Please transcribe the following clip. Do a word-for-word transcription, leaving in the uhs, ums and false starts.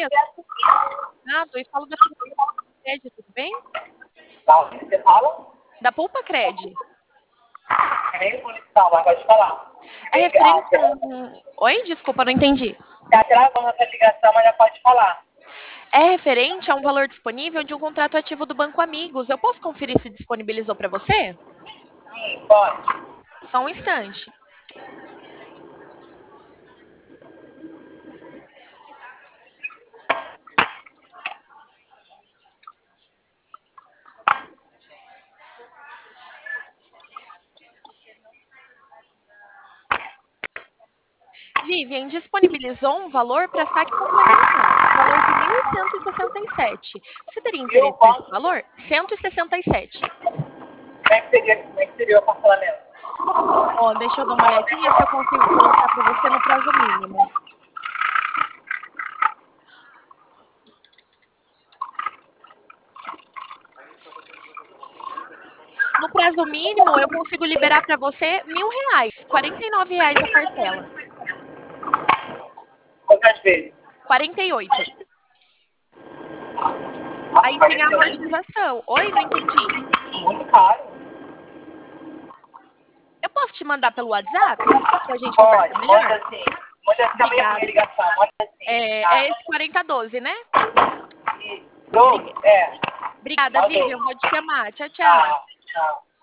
mesmo? Ah, e falo da Cred, tudo bem? Da onde você fala? Da Pulpa Cred. Nem conexão, mas pode falar. É Bem referente grave. a um... Oi? Desculpa, não entendi. Tá travando essa ligação, mas já pode falar. É referente a um valor disponível de um contrato ativo do Banco Amigos. Eu posso conferir se disponibilizou para você? Sim, pode. Só um instante. Vivian disponibilizou um valor para saque complementar, valor de mil cento e sessenta e sete. Você teria Viu? interesse nesse Quanto? valor? cento e sessenta e sete. Como é que seria, como é que seria o parcelamento? Ó, deixa eu dar uma olhadinha se eu consigo colocar para você no prazo mínimo. No prazo mínimo, eu consigo liberar para você mil reais, quarenta e nove reais a parcela. Quantas vezes? quarenta e oito. Ah, Aí tem a quarenta e oito. amortização. Oi, não entendi. Muito caro. Eu posso te mandar pelo WhatsApp? Pra gente conversar Pode, melhor? manda assim. Manda assim, amanhã Obrigada. a ligação. Manda assim. É, é Tá? esse quarenta doze, né? E doze? É. Obrigada, Mandou. Vivian. Vou te chamar. Tchau, tchau. Tchau. Tchau.